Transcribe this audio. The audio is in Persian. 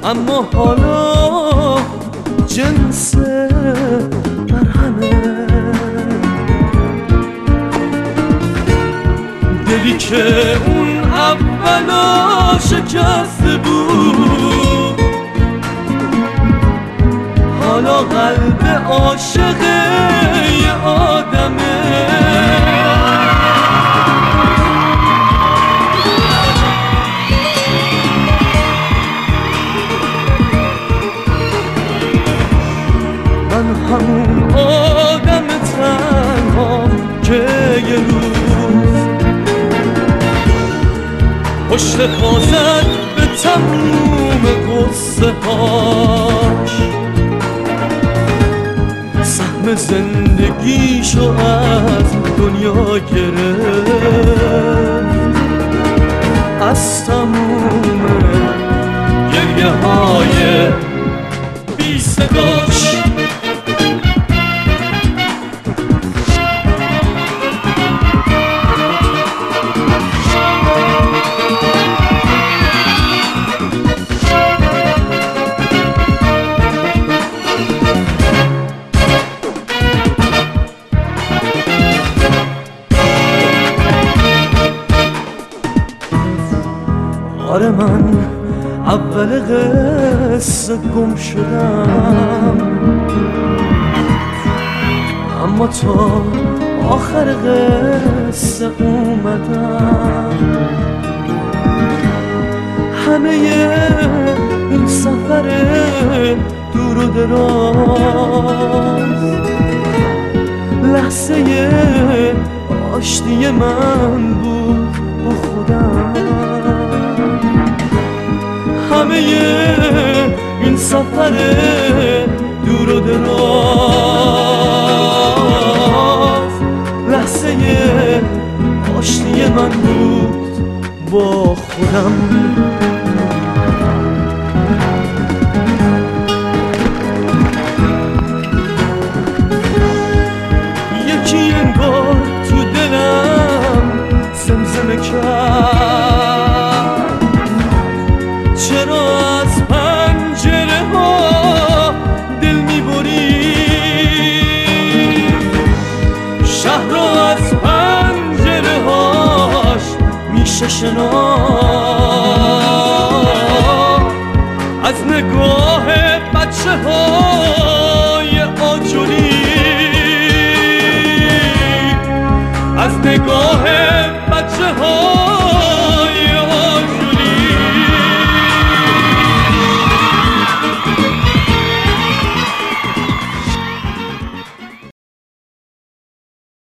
اما حالا جنس مرهمه. دلی که اون اولا شکسته بود حالا قلب عاشق یه آدمه. من همون آدم تنها که یه روز پشت پا زد به تموم قصه هاش، سهم زندگیشو از دنیا گرفت، از تموم گریه های بی صداش. آره من اول قصه گم شدم، اما تا آخر قصه اومدم. همه این سفر دور و دراز لحظه آشتی من بود با خودم. همه این سفر دور و دراز لحظه آشتی من بود با خودم. یکی انگار تو دلم زمزمه کرد، چرا از پنجره ها دل میبری، شهر رو از پنجره هاش میشه شناخت، از نگاه بچه های آجوری، از نگاه بچه ها